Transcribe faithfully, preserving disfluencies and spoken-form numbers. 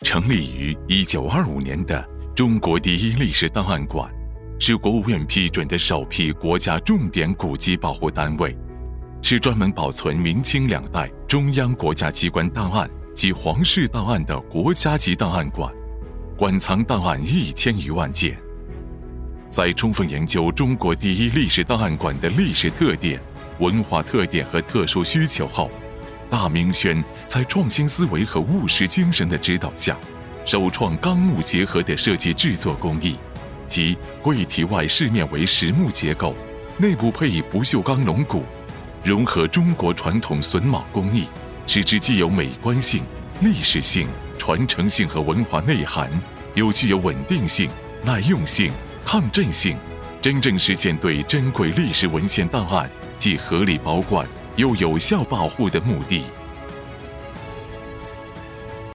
成立于一九二五年的中国第一历史档案馆，是国务院批准的首批国家重点古迹保护单位，是专门保存明清两代中央国家机关档案及皇室档案的国家级档案馆，馆藏档案一千余万件。在充分研究中国第一历史档案馆的历史特点、文化特点和特殊需求后，大明轩在创新思维和务实精神的指导下，首创钢木结合的设计制作工艺，即柜体外饰面为实木结构，内部配以不锈钢龙骨，融合中国传统榫卯工艺，使之既有美观性、历史性、传承性和文化内涵，又具有稳定性、耐用性、抗震性，真正实现对珍贵历史文献档案既合理保管又有效保护的目的。